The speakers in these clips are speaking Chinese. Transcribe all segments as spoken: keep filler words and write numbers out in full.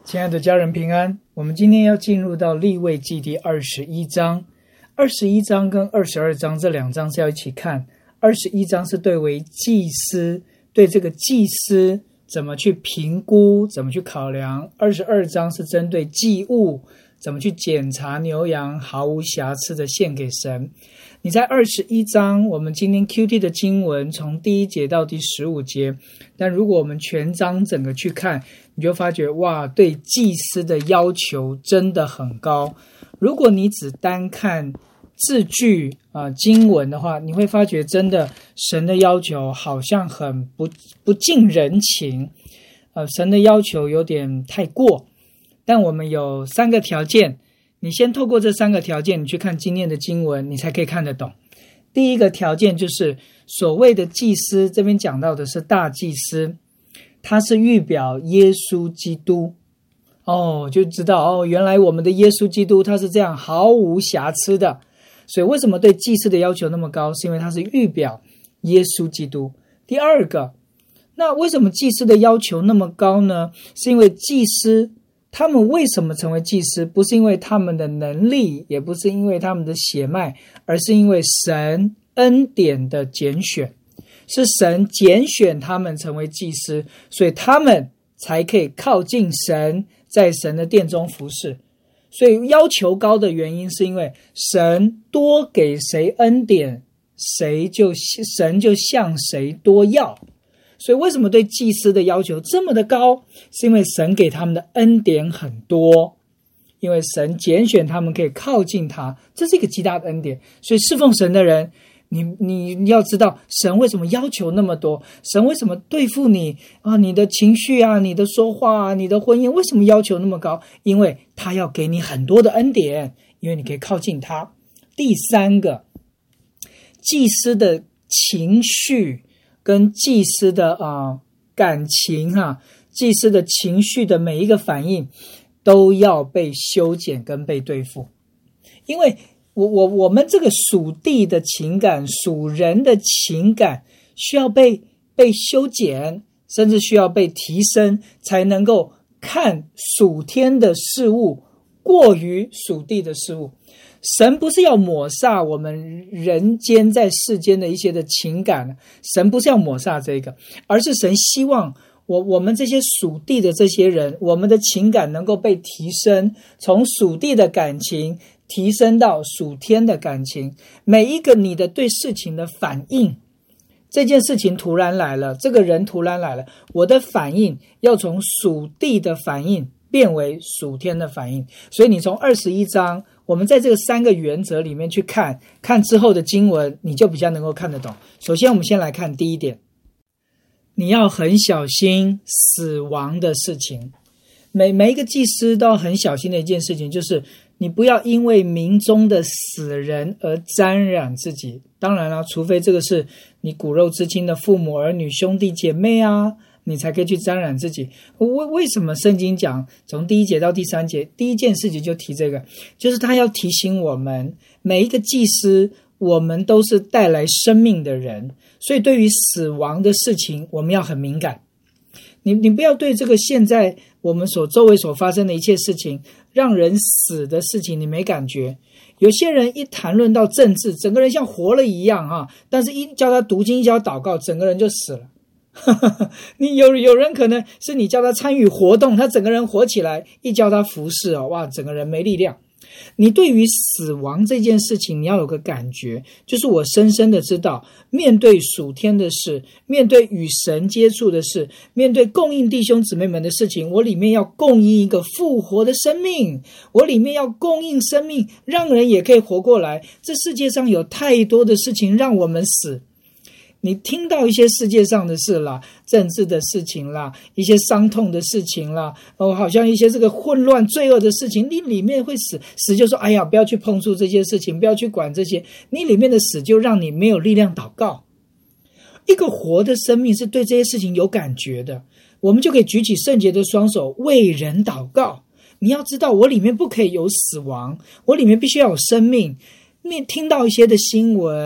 亲爱的家人平安，我们今天要进入到利未记第二十一章。二十一章跟二十二章这两章是要一起看。二十一章是对为祭司，对这个祭司怎么去评估，怎么去考量。二十二章是针对祭物，怎么去检查牛羊毫无瑕疵的献给神。你在二十一章，我们今天 Q T 的经文从第一节到第十五节，但如果我们全章整个去看，你就发觉哇，对祭司的要求真的很高。如果你只单看字句啊、呃、经文的话，你会发觉真的神的要求好像很不不近人情，呃，神的要求有点太过。但我们有三个条件，你先透过这三个条件，你去看今天的经文，你才可以看得懂。第一个条件就是所谓的祭司，这边讲到的是大祭司，他是预表耶稣基督。哦，就知道哦，原来我们的耶稣基督他是这样毫无瑕疵的。所以为什么对祭司的要求那么高？是因为他是预表耶稣基督。第二个，那为什么祭司的要求那么高呢？是因为祭司他们为什么成为祭司？不是因为他们的能力，也不是因为他们的血脉，而是因为神恩典的拣选，是神拣选他们成为祭司，所以他们才可以靠近神，在神的殿中服侍。所以要求高的原因是因为神多给谁恩典，谁就神就向谁多要。所以为什么对祭司的要求这么的高？是因为神给他们的恩典很多，因为神拣选他们可以靠近他，这是一个极大的恩典。所以侍奉神的人，你你要知道神为什么要求那么多，神为什么对付你啊，你的情绪啊，你的说话啊，你的婚姻为什么要求那么高？因为他要给你很多的恩典，因为你可以靠近他。第三个，祭司的情绪跟祭司的啊、呃、感情哈、啊，祭司的情绪的每一个反应都要被修剪跟被对付，因为我我我们这个属地的情感、属人的情感需要被被修剪，甚至需要被提升，才能够看属天的事物过于属地的事物。神不是要抹煞我们人间在世间的一些的情感，神不是要抹煞这个，而是神希望我我们这些属地的这些人，我们的情感能够被提升，从属地的感情提升到属天的感情。每一个你的对事情的反应，这件事情突然来了，这个人突然来了，我的反应要从属地的反应变为属天的反应。所以你从二十一章，我们在这个三个原则里面去看，看之后的经文，你就比较能够看得懂。首先我们先来看第一点，你要很小心死亡的事情。每每一个祭司都要很小心的一件事情，就是你不要因为民中的死人而沾染自己。当然了，除非这个是你骨肉之亲的父母、儿女、兄弟姐妹啊，你才可以去沾染自己。为为什么圣经讲从第一节到第三节，第一件事情就提这个，就是他要提醒我们，每一个祭司，我们都是带来生命的人，所以对于死亡的事情，我们要很敏感。你你不要对这个现在我们所周围所发生的一切事情，让人死的事情你没感觉。有些人一谈论到政治，整个人像活了一样啊，但是一叫他读经，一叫他祷告，整个人就死了。你有有人可能是你叫他参与活动，他整个人活起来，一叫他服侍哦，哇，整个人没力量。你对于死亡这件事情，你要有个感觉，就是我深深的知道，面对属天的事，面对与神接触的事，面对供应弟兄姊妹们的事情，我里面要供应一个复活的生命，我里面要供应生命，让人也可以活过来。这世界上有太多的事情让我们死，你听到一些世界上的事啦，政治的事情啦，一些伤痛的事情啦，哦，好像一些这个混乱罪恶的事情，你里面会死，死就说哎呀，不要去碰触这些事情，不要去管这些，你里面的死就让你没有力量祷告。一个活的生命是对这些事情有感觉的，我们就可以举起圣洁的双手为人祷告。你要知道，我里面不可以有死亡，我里面必须要有生命。听到一些的新闻，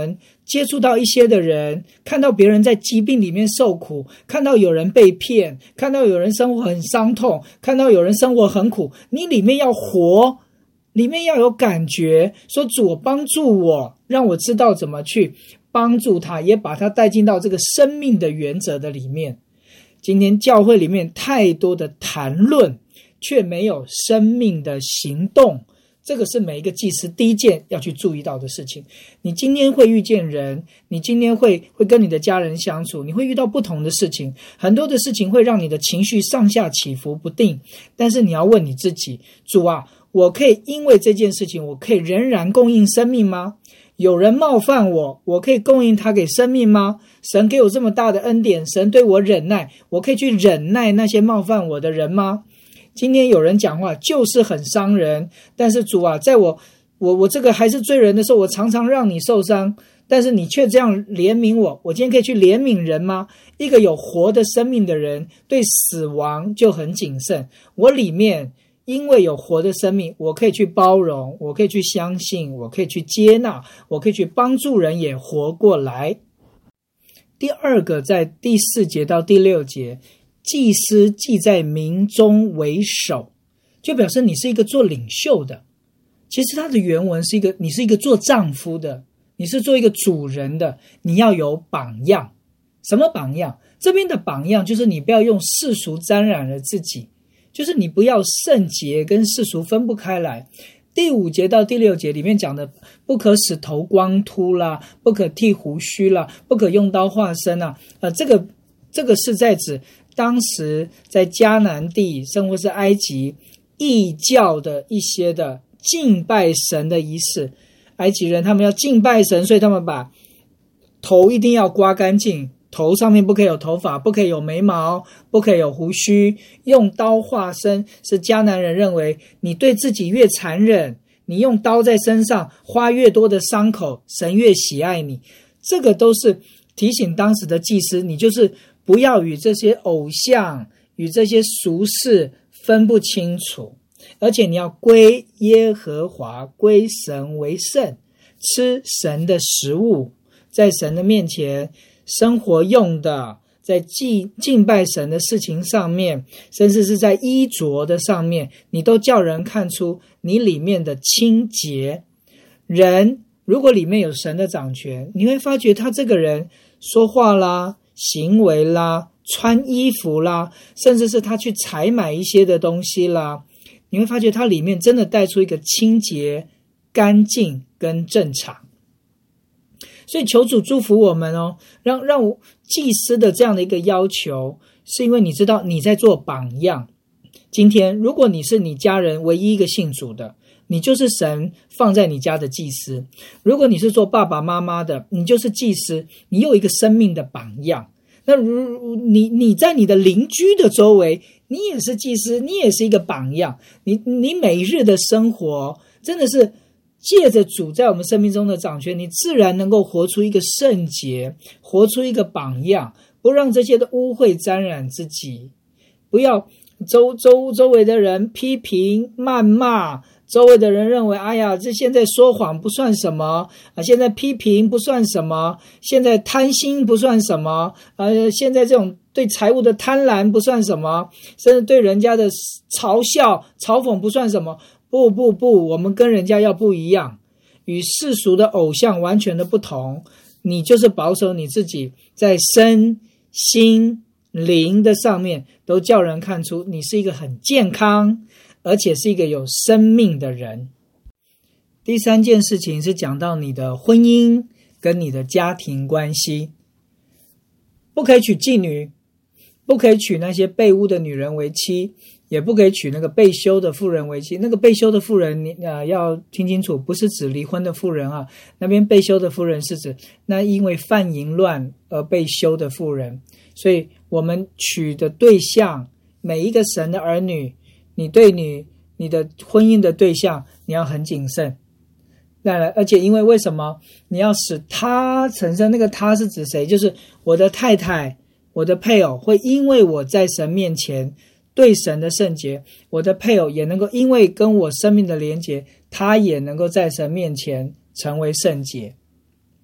接触到一些的人，看到别人在疾病里面受苦，看到有人被骗，看到有人生活很伤痛，看到有人生活很苦，你里面要活，里面要有感觉，说主我帮助我，让我知道怎么去帮助他，也把他带进到这个生命的原则的里面。今天教会里面太多的谈论，却没有生命的行动，这个是每一个祭司第一件要去注意到的事情。你今天会遇见人，你今天会会跟你的家人相处，你会遇到不同的事情，很多的事情会让你的情绪上下起伏不定，但是你要问你自己，主啊，我可以因为这件事情，我可以仍然供应生命吗？有人冒犯我，我可以供应他给生命吗？神给我这么大的恩典，神对我忍耐，我可以去忍耐那些冒犯我的人吗？今天有人讲话就是很伤人，但是主啊，在我我我这个还是罪人的时候，我常常让你受伤，但是你却这样怜悯我，我今天可以去怜悯人吗？一个有活的生命的人对死亡就很谨慎，我里面因为有活的生命，我可以去包容，我可以去相信，我可以去接纳，我可以去帮助人也活过来。第二个，在第四节到第六节，祭司既在民中为首，就表示你是一个做领袖的。其实它的原文是一个，你是一个做丈夫的，你是做一个主人的，你要有榜样。什么榜样？这边的榜样就是你不要用世俗沾染了自己，就是你不要圣洁跟世俗分不开来。第五节到第六节里面讲的，不可使头光秃啦，不可剃胡须啦，不可用刀划身啊。呃，这个这个是在指当时在迦南地，甚或是埃及异教的一些的敬拜神的仪式。埃及人他们要敬拜神，所以他们把头一定要刮干净，头上面不可以有头发，不可以有眉毛，不可以有胡须，用刀划身，是迦南人认为你对自己越残忍，你用刀在身上花越多的伤口，神越喜爱你。这个都是提醒当时的祭司，你就是不要与这些偶像与这些俗事分不清楚，而且你要归耶和华，归神为圣，吃神的食物，在神的面前生活用的，在祭敬拜神的事情上面，甚至是在衣着的上面，你都叫人看出你里面的清洁。人如果里面有神的掌权，你会发觉他这个人说话啦，行为啦，穿衣服啦，甚至是他去采买一些的东西啦，你会发觉他里面真的带出一个清洁、干净跟正常。所以求主祝福我们哦，让让祭司的这样的一个要求，是因为你知道你在做榜样。今天如果你是你家人唯一一个信主的，你就是神放在你家的祭司；如果你是做爸爸妈妈的，你就是祭司，你有一个生命的榜样。那如你你在你的邻居的周围，你也是祭司，你也是一个榜样。你你每日的生活真的是借着主在我们生命中的掌权，你自然能够活出一个圣洁，活出一个榜样，不让这些的污秽沾染自己。不要周周周围的人批评谩骂，周围的人认为哎呀，这现在说谎不算什么啊，现在批评不算什么，现在贪心不算什么，呃，现在这种对财物的贪婪不算什么，甚至对人家的嘲笑嘲讽不算什么。不不不，我们跟人家要不一样，与世俗的偶像完全的不同。你就是保守你自己，在身心灵的上面都叫人看出你是一个很健康而且是一个有生命的人。第三件事情是讲到你的婚姻跟你的家庭关系，不可以娶妓女，不可以娶那些被污的女人为妻，也不可以娶那个被休的妇人为妻。那个被休的妇人，你呃要听清楚，不是指离婚的妇人啊。那边被休的妇人是指那因为犯淫乱而被休的妇人。所以我们娶的对象，每一个神的儿女，你对你你的婚姻的对象，你要很谨慎。而且因为为什么你要使他成圣？那个他是指谁？就是我的太太，我的配偶会因为我在神面前对神的圣洁，我的配偶也能够因为跟我生命的连结，他也能够在神面前成为圣洁。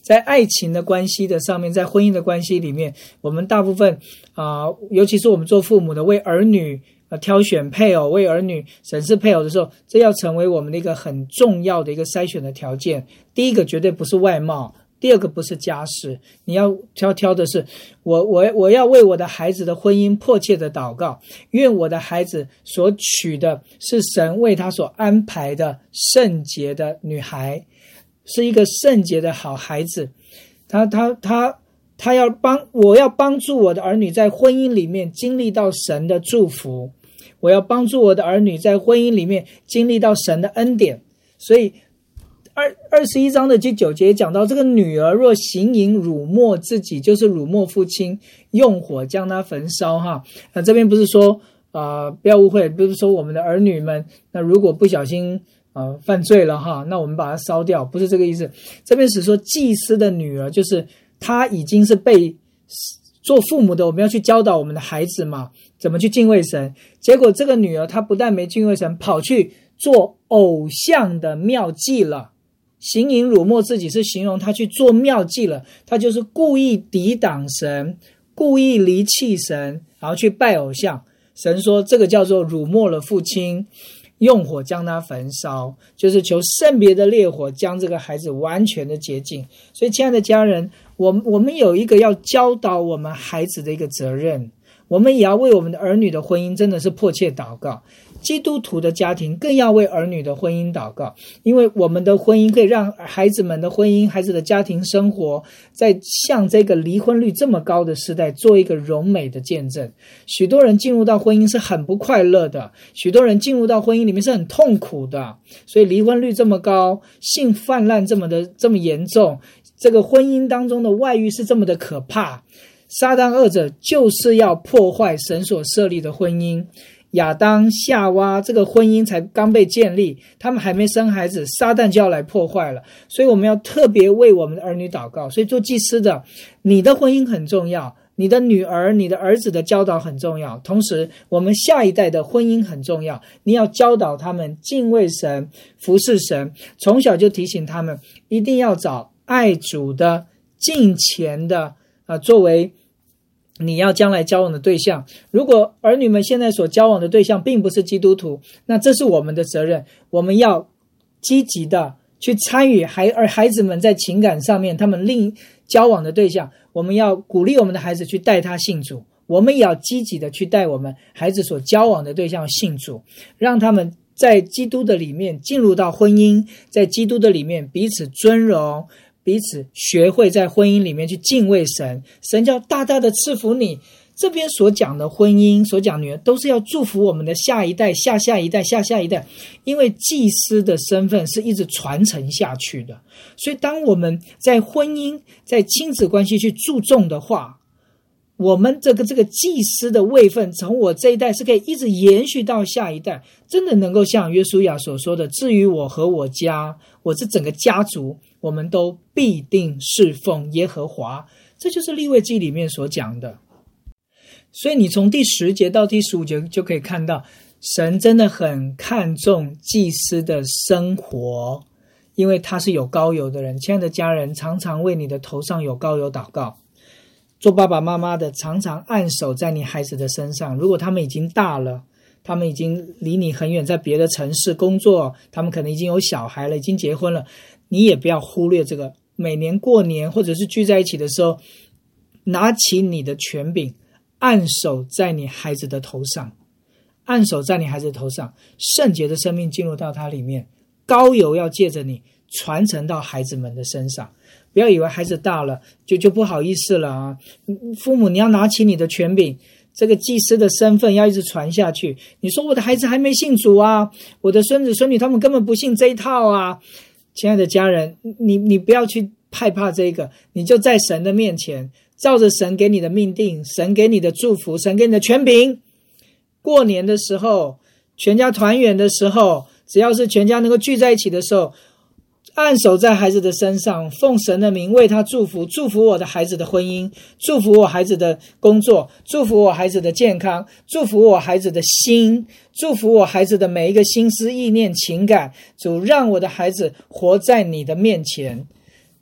在爱情的关系的上面，在婚姻的关系里面，我们大部分啊、呃，尤其是我们做父母的，为儿女呃挑选配偶，为儿女审视配偶的时候，这要成为我们的一个很重要的一个筛选的条件。第一个绝对不是外貌，第二个不是家世，你要挑挑的是我我我要为我的孩子的婚姻迫切的祷告，愿我的孩子所娶的是神为他所安排的圣洁的女孩，是一个圣洁的好孩子。他他他他要帮我要帮助我的儿女在婚姻里面经历到神的祝福，我要帮助我的儿女在婚姻里面经历到神的恩典。所以二二十一章的第九节讲到，这个女儿若行淫辱没自己，就是辱没父亲，用火将他焚烧哈。那这边不是说啊、呃，不要误会，不是说我们的儿女们那如果不小心呃犯罪了哈，那我们把它烧掉，不是这个意思。这边是说祭司的女儿，就是她已经是被做父母的，我们要去教导我们的孩子嘛，怎么去敬畏神。结果这个女儿她不但没敬畏神，跑去做偶像的庙妓了。行淫辱没自己是形容他去做庙妓了，他就是故意抵挡神，故意离弃神，然后去拜偶像。神说这个叫做辱没了父亲，用火将他焚烧，就是求圣别的烈火将这个孩子完全的洁净。所以亲爱的家人，我我们有一个要教导我们孩子的一个责任，我们也要为我们的儿女的婚姻真的是迫切祷告。基督徒的家庭更要为儿女的婚姻祷告，因为我们的婚姻可以让孩子们的婚姻，孩子的家庭生活在像这个离婚率这么高的时代做一个荣美的见证。许多人进入到婚姻是很不快乐的，许多人进入到婚姻里面是很痛苦的，所以离婚率这么高，性泛滥这么的这么严重，这个婚姻当中的外遇是这么的可怕。撒旦恶者就是要破坏神所设立的婚姻。亚当夏娃这个婚姻才刚被建立，他们还没生孩子，撒旦就要来破坏了。所以我们要特别为我们的儿女祷告。所以做祭司的，你的婚姻很重要，你的女儿你的儿子的教导很重要，同时我们下一代的婚姻很重要，你要教导他们敬畏神，服侍神，从小就提醒他们一定要找爱主的敬虔的、呃、作为你要将来交往的对象。如果儿女们现在所交往的对象并不是基督徒，那这是我们的责任，我们要积极的去参与孩而孩子们在情感上面他们另交往的对象，我们要鼓励我们的孩子去带他信主，我们也要积极的去带我们孩子所交往的对象信主，让他们在基督的里面进入到婚姻，在基督的里面彼此尊荣，彼此学会在婚姻里面去敬畏神，神叫大大的赐福你。这边所讲的婚姻，所讲女儿，都是要祝福我们的下一代、下下一代、下下一代，因为祭司的身份是一直传承下去的。所以当我们在婚姻、在亲子关系去注重的话，我们这个这个祭司的位分从我这一代是可以一直延续到下一代，真的能够像约书亚所说的，至于我和我家，我这整个家族，我们都必定侍奉耶和华。这就是利未记里面所讲的。所以你从第十节到第十五节就可以看到，神真的很看重祭司的生活，因为他是有膏油的人。亲爱的家人，常常为你的头上有膏油祷告。做爸爸妈妈的常常按手在你孩子的身上，如果他们已经大了，他们已经离你很远，在别的城市工作，他们可能已经有小孩了，已经结婚了，你也不要忽略这个。每年过年或者是聚在一起的时候，拿起你的权柄，按手在你孩子的头上，按手在你孩子的头上，圣洁的生命进入到他里面，膏油要借着你传承到孩子们的身上。不要以为孩子大了就就不好意思了啊！父母你要拿起你的权柄，这个祭司的身份要一直传下去。你说我的孩子还没信主啊，我的孙子孙女他们根本不信这一套啊。亲爱的家人，你你不要去害怕这个，你就在神的面前，照着神给你的命定，神给你的祝福，神给你的权柄。过年的时候，全家团圆的时候，只要是全家能够聚在一起的时候，按手在孩子的身上，奉神的名为他祝福，祝福我的孩子的婚姻，祝福我孩子的工作，祝福我孩子的健康，祝福我孩子的心，祝福我孩子的每一个心思意念情感。主，让我的孩子活在你的面前，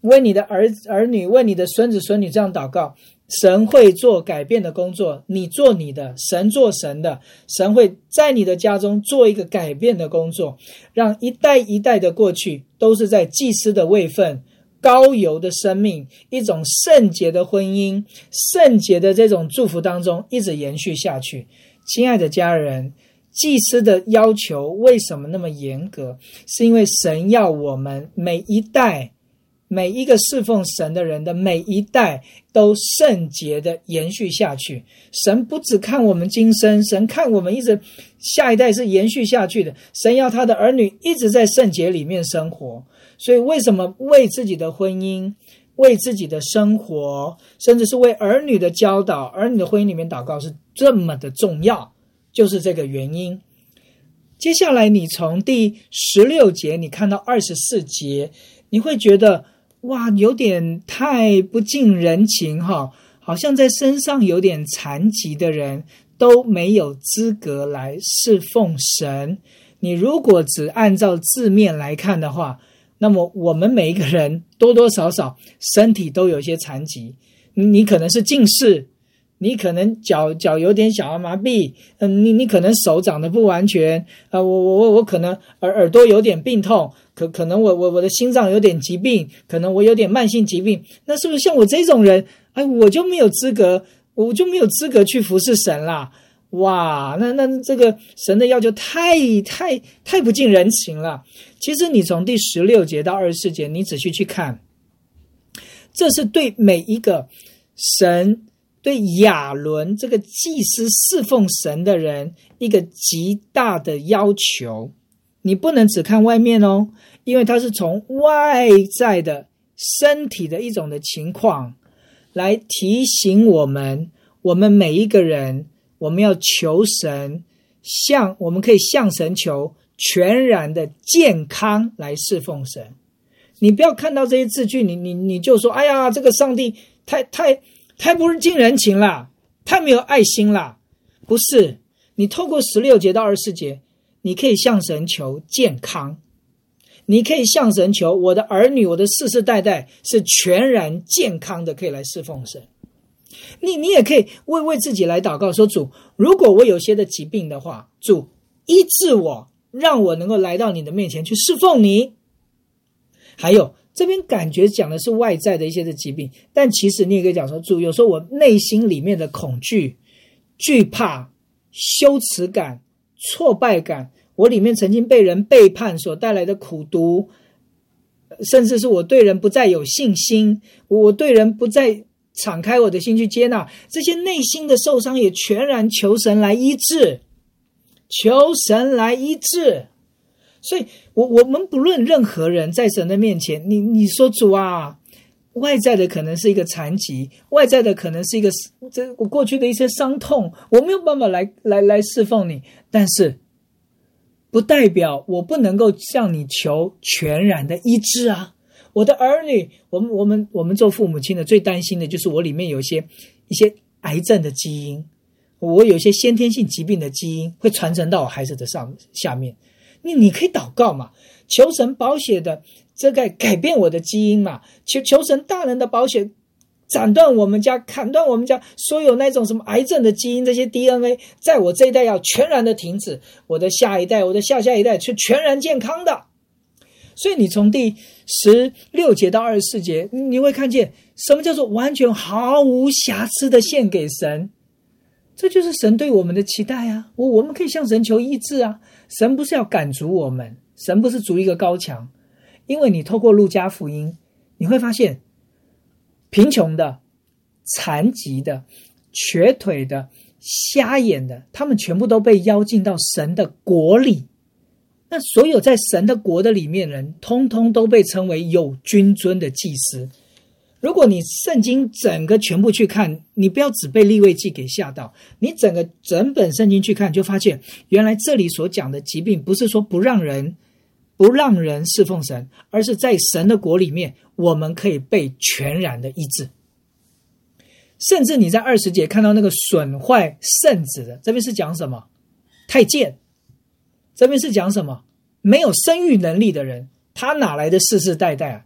为你的儿儿女，为你的孙子孙女这样祷告，神会做改变的工作，你做你的，神做神的，神会在你的家中做一个改变的工作，让一代一代的过去都是在祭司的位分、膏油的生命、一种圣洁的婚姻、圣洁的这种祝福当中一直延续下去。亲爱的家人，祭司的要求为什么那么严格？是因为神要我们每一代每一个侍奉神的人的每一代都圣洁的延续下去。神不只看我们今生，神看我们一直下一代是延续下去的。神要他的儿女一直在圣洁里面生活。所以为什么为自己的婚姻、为自己的生活，甚至是为儿女的教导、儿女的婚姻里面祷告是这么的重要，就是这个原因。接下来你从第十六节你看到二十四节，你会觉得哇，有点太不近人情哈，好像在身上有点残疾的人都没有资格来侍奉神。你如果只按照字面来看的话，那么我们每一个人多多少少身体都有一些残疾，你可能是近视，你可能脚脚有点小儿麻痹，嗯，你你可能手长得不完全，啊、呃，我我我可能耳耳朵有点病痛，可可能我我我的心脏有点疾病，可能我有点慢性疾病，那是不是像我这种人，哎，我就没有资格，我就没有资格去服侍神啦？哇，那那这个神的要求太太太不近人情了。其实你从第十六节到二十四节，你仔细去看，这是对每一个神对亚伦这个祭司侍奉神的人一个极大的要求。你不能只看外面哦，因为它是从外在的身体的一种的情况来提醒我们，我们每一个人，我们要求神，向我们可以向神求全然的健康来侍奉神。你不要看到这些字句，你你你就说，哎呀，这个上帝太太太不近人情啦，太没有爱心啦。不是，你透过十六节到二十四节，你可以向神求健康，你可以向神求我的儿女，我的世世代代是全然健康的，可以来侍奉神。你你也可以为为自己来祷告，说主，如果我有些的疾病的话，主医治我，让我能够来到你的面前去侍奉你。还有这边感觉讲的是外在的一些的疾病，但其实你也可以讲说，主，有时候我内心里面的恐惧、惧怕、羞耻感、挫败感，我里面曾经被人背叛所带来的苦毒，甚至是我对人不再有信心，我对人不再敞开我的心去接纳，这些内心的受伤也全然求神来医治，求神来医治。所以我我们不论任何人在神的面前，你你说主啊，外在的可能是一个残疾，外在的可能是一个这我过去的一些伤痛，我没有办法来来来侍奉你，但是不代表我不能够向你求全然的医治啊。我的儿女，我们我们我们做父母亲的最担心的就是我里面有一些一些癌症的基因，我有一些先天性疾病的基因会传承到我孩子的上下面。你你可以祷告嘛，求神宝血的这个改变我的基因嘛，求求神大能的宝血斩断我们家砍断我们家所有那种什么癌症的基因，这些 D N A 在我这一代要全然的停止，我的下一代我的下下一代是全然健康的。所以你从第十六节到二十四节，你会看见什么叫做完全毫无瑕疵的献给神。这就是神对我们的期待啊！我我们可以向神求医治啊！神不是要赶逐我们，神不是筑一个高墙。因为你透过路加福音，你会发现贫穷的、残疾的、瘸腿的、瞎眼的，他们全部都被邀进到神的国里。那所有在神的国的里面人，通通都被称为有君尊的祭司。如果你圣经整个全部去看，你不要只被利未记给吓到，你整个整本圣经去看，就发现原来这里所讲的疾病不是说不让人不让人侍奉神，而是在神的国里面我们可以被全然的医治。甚至你在二十节看到那个损坏圣子的，这边是讲什么？太监。这边是讲什么？没有生育能力的人，他哪来的世世代代啊？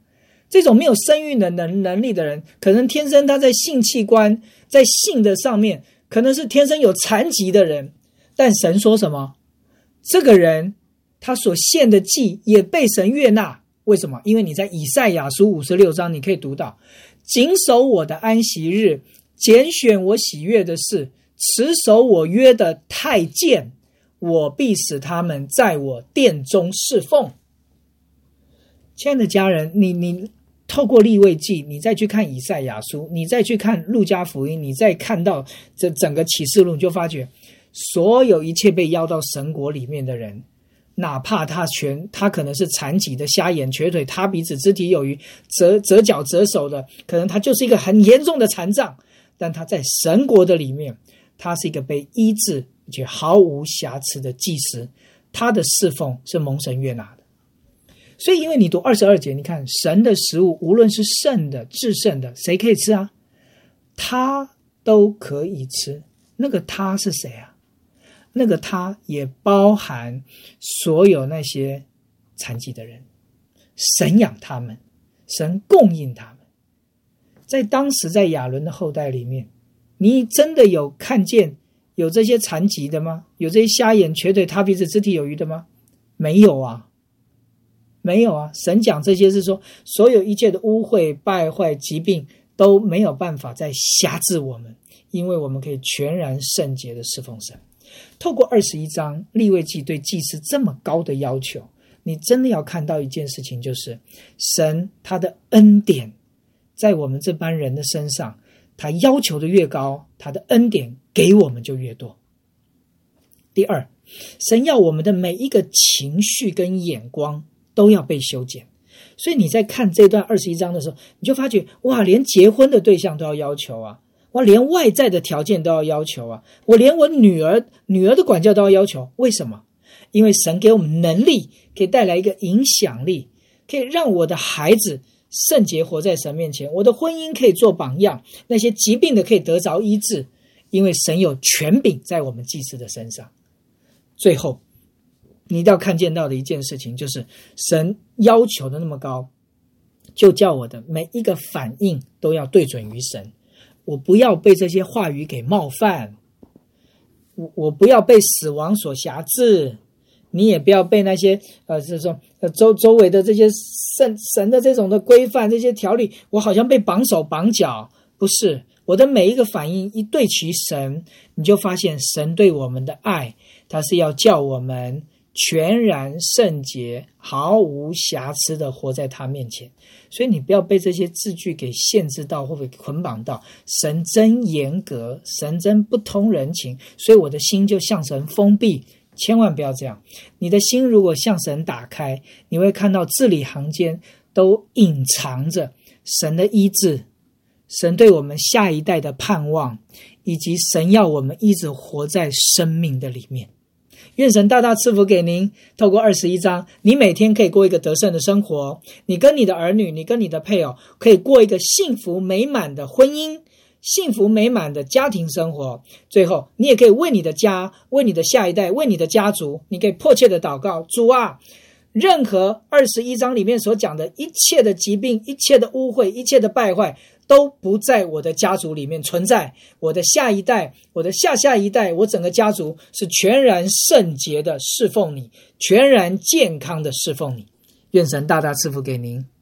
这种没有生育的能能力的人，可能天生他在性器官在性的上面可能是天生有残疾的人，但神说什么？这个人他所献的祭也被神悦纳。为什么？因为你在以赛亚书五十六章你可以读到，谨守我的安息日，拣选我喜悦的事，持守我约的太监，我必使他们在我殿中侍奉。亲爱的家人，你你透过利未记，你再去看以赛亚书，你再去看路加福音，你再看到这整个启示录，你就发觉所有一切被邀到神国里面的人，哪怕他全他可能是残疾的、瞎眼瘸腿、塌鼻子、肢体有余、折折脚折手的，可能他就是一个很严重的残障，但他在神国的里面，他是一个被医治且毫无瑕疵的祭司，他的侍奉是蒙神悦纳的。所以因为你读二十二节，你看神的食物无论是圣的至圣的，谁可以吃啊？他都可以吃。那个他是谁啊？那个他也包含所有那些残疾的人，神养他们，神供应他们。在当时在亚伦的后代里面，你真的有看见有这些残疾的吗？有这些瞎眼瘸腿塌鼻子肢体有余的吗？没有啊，没有啊。神讲这些是说，所有一切的污秽败坏疾病都没有办法再辖制我们，因为我们可以全然圣洁的侍奉神。透过二十一章利未记对祭司这么高的要求，你真的要看到一件事情，就是神他的恩典在我们这班人的身上，他要求的越高，他的恩典给我们就越多。第二，神要我们的每一个情绪跟眼光都要被修剪。所以你在看这段二十一章的时候，你就发觉哇，连结婚的对象都要要求啊，我连外在的条件都要要求啊，我连我女儿女儿的管教都要要求。为什么？因为神给我们能力，可以带来一个影响力，可以让我的孩子圣洁活在神面前，我的婚姻可以做榜样，那些疾病的可以得着医治，因为神有权柄在我们祭司的身上。最后你一定要看见到的一件事情，就是神要求的那么高，就叫我的每一个反应都要对准于神。我不要被这些话语给冒犯，我我不要被死亡所辖制，你也不要被那些呃这种呃周周围的这些神神的这种的规范这些条例，我好像被绑手绑脚。不是，我的每一个反应一对齐神，你就发现神对我们的爱，他是要叫我们全然圣洁毫无瑕疵的活在他面前。所以你不要被这些字句给限制到或者捆绑到，神真严格，神真不通人情，所以我的心就向神封闭。千万不要这样，你的心如果向神打开，你会看到字里行间都隐藏着神的医治，神对我们下一代的盼望，以及神要我们一直活在生命的里面。愿神大大赐福给您，透过二十一章，你每天可以过一个得胜的生活，你跟你的儿女，你跟你的配偶可以过一个幸福美满的婚姻，幸福美满的家庭生活。最后你也可以为你的家，为你的下一代，为你的家族，你可以迫切的祷告，主啊，任何二十一章里面所讲的一切的疾病，一切的污秽，一切的败坏，都不在我的家族里面存在。我的下一代，我的下下一代，我整个家族是全然圣洁的侍奉你，全然健康的侍奉你。愿神大大赐福给您。